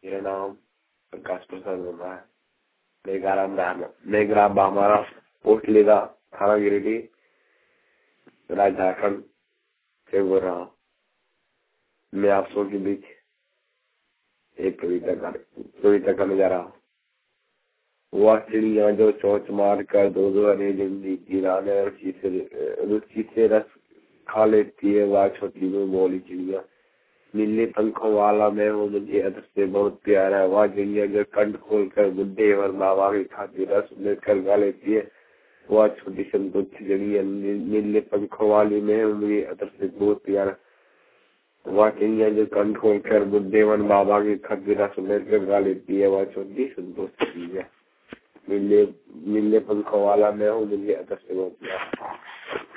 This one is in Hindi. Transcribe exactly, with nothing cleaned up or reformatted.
मेरा नाम प्रकाश प्रसाद वर्मा है। मैं ग्राम मैं ग्राम बामारा पोस्ट लेगा थाना गिरिडीह राज्य झारखंड से बोल रहा हूँ। मैं आप सबों के बीच एक कविता कविता करने जा रहा हूँ। वह चिड़िया जो चोंच मार कर दो दो अरे जिंदगी गिराने रुचि से रुचि से रस खा लेती है। वह छोटी में बोली चिड़िया नीले पंखों वाला मैं हूँ, मुझे अदर से बहुत प्यारा है। वह चिड़िया जो कंठ खोल कर बुढ़े और बाबा की खातिर रस लेकर गा लेती है। वह छोटी संतोष चिड़िया नीले पंखों वाली मैं हूँ, मुझे अदर से बहुत प्यारा। वह चिड़िया जो कंठ खोल कर बुढ़े और बाबा की खातिर रस लेकर गा लेती है। वह छोटी संतोष चिड़िया नीले नीले पंखों वाला मैं हूँ, मुझे अदर से बहुत प्यारा।